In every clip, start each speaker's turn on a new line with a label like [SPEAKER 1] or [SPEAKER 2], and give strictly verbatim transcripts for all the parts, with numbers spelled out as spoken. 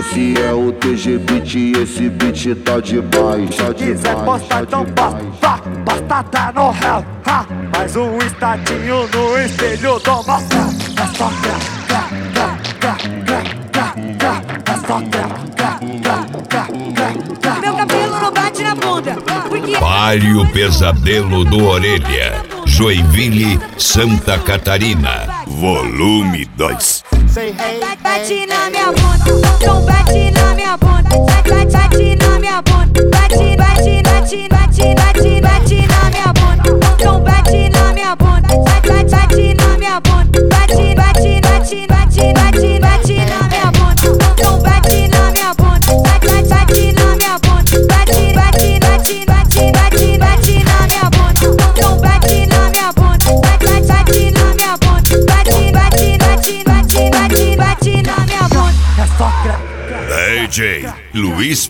[SPEAKER 1] Esse é o T G Beat, esse beat tá demais. Tá
[SPEAKER 2] Se quiser postar, então posta, vá, posta tá no réu, ha. Mais um estatinho no espelho do motel. É só crá, crá, crá, crá, crá, crá, crá. É só crá, crá, crá, crá, crá, crá.
[SPEAKER 3] Meu cabelo não bate na bunda, porque...
[SPEAKER 4] Pare o pesadelo do Orelha. Joinville, Santa Catarina. Volume dois.
[SPEAKER 3] Bate na minha bunda, então bate na minha bunda. Bate, bate na minha bunda. Bate, bate, bate, bate, bate, bate na minha bunda. Então bate na minha bunda. Bate, bate na minha bunda. Bate, bate, bate, bate, bate, bate na minha bunda. Então bate na minha bunda. Bate, bate na minha bunda. Bate, bate, bate, bate, bate, bate na minha bunda. Então bate na minha bunda. Bate, bate na minha bunda. Bate, bate, bate, bate, bate, bate na minha bunda.
[SPEAKER 2] É só crá.
[SPEAKER 4] D J Luiz.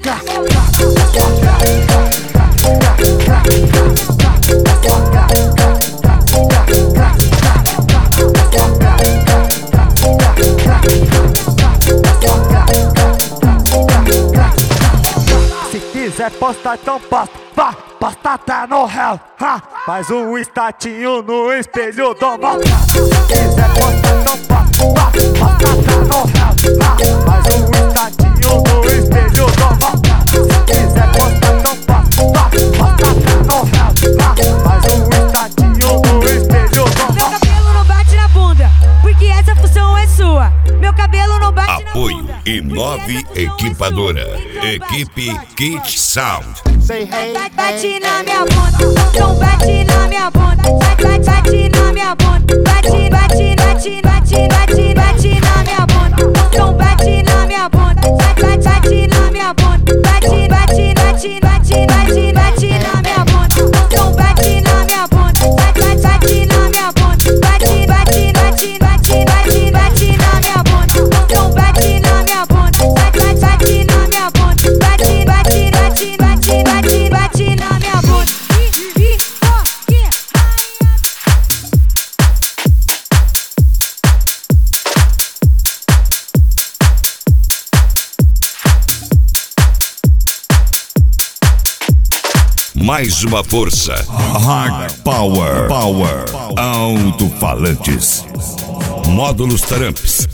[SPEAKER 2] Se quiser postar, então posta, vá, posta tá no réu, ha. Mais um estatinho no espelho do motel. Se quiser postar, então posta, vá, posta tá no réu, ha. Mais um estatinho no espelho do motel. Se quiser postar, então posta, vá, posta tá no réu, ha. Mais um estatinho no espelho do
[SPEAKER 3] Meu
[SPEAKER 2] motel.
[SPEAKER 3] cabelo não bate na bunda, porque essa função é sua. Meu cabelo não bate na
[SPEAKER 4] Apoio
[SPEAKER 3] bunda.
[SPEAKER 4] e nove equipadora. Equipe Kit Sound.
[SPEAKER 3] Bate na minha bunda, então bate na minha bunda. Bate, bate na minha bunda. Bate, bate, bate, bate, bate, bate na minha bunda. Então bate na minha bunda. Bate, bate na minha bunda. Bate, bate, bate, bate, bate, bate na minha bunda. Então bate na minha bunda. Bate, bate na minha bunda. Bate, bate, bate, bate, bate, bate na minha bunda. Então bate na minha bunda. Bate, bate na minha bunda. Bate, bate, bate, bate, bate, bate na minha bunda.
[SPEAKER 4] Mais uma força. Hard Power. Power. Alto-falantes. Módulos Taramps.